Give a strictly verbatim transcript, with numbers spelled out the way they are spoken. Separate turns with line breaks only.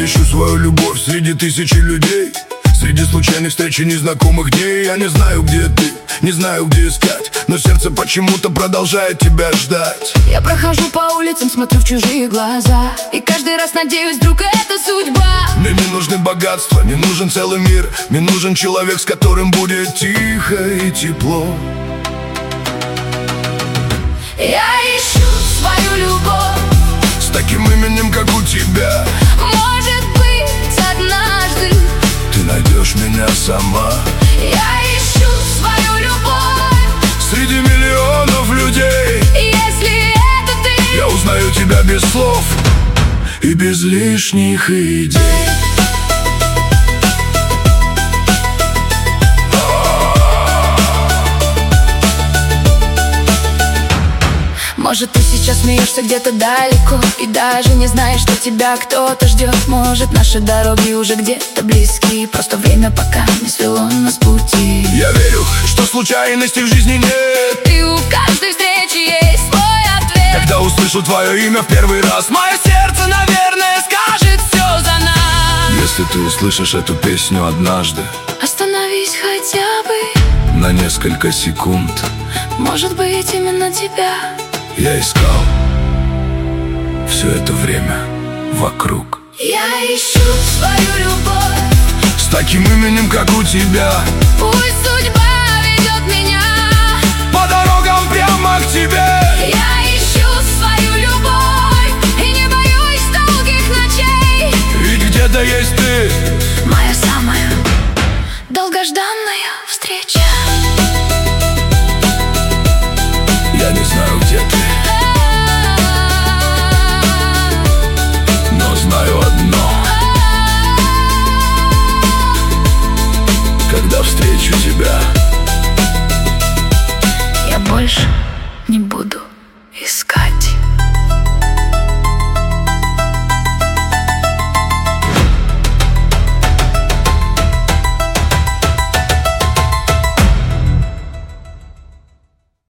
ищу свою любовь среди тысячи людей, среди случайных встреч и незнакомых дней. Я не знаю, где ты, не знаю, где искать, но сердце почему-то продолжает тебя ждать.
Я прохожу по улицам, смотрю в чужие глаза, и каждый раз надеюсь, вдруг это судьба.
Мне не нужны богатства, не нужен целый мир, мне нужен человек, с которым будет тихо и тепло.
Я ищу свою любовь
с таким именем, как у тебя.
Может быть, однажды
ты найдешь меня сама.
Я ищу свою любовь
среди миллионов людей.
Если это ты,
я узнаю тебя без слов и без лишних идей.
Может, ты сейчас смеешься где-то далеко и даже не знаешь, что тебя кто-то ждет. Может, наши дороги уже где-то близки, просто время пока не свело нас с пути.
Я верю, что случайностей в жизни нет,
и у каждой встречи есть свой ответ.
Когда услышу твое имя в первый раз, мое сердце, наверное, скажет все за нас. Если ты услышишь эту песню однажды,
остановись хотя бы
на несколько секунд.
Может быть, именно тебя
я искал все это время вокруг.
Я ищу свою любовь
с таким именем, как у тебя.
Пусть судьба ведет меня
по дорогам прямо к тебе.
Я ищу свою любовь и не боюсь долгих ночей.
Ведь где-то есть ты,
моя самая долгожданная встреча.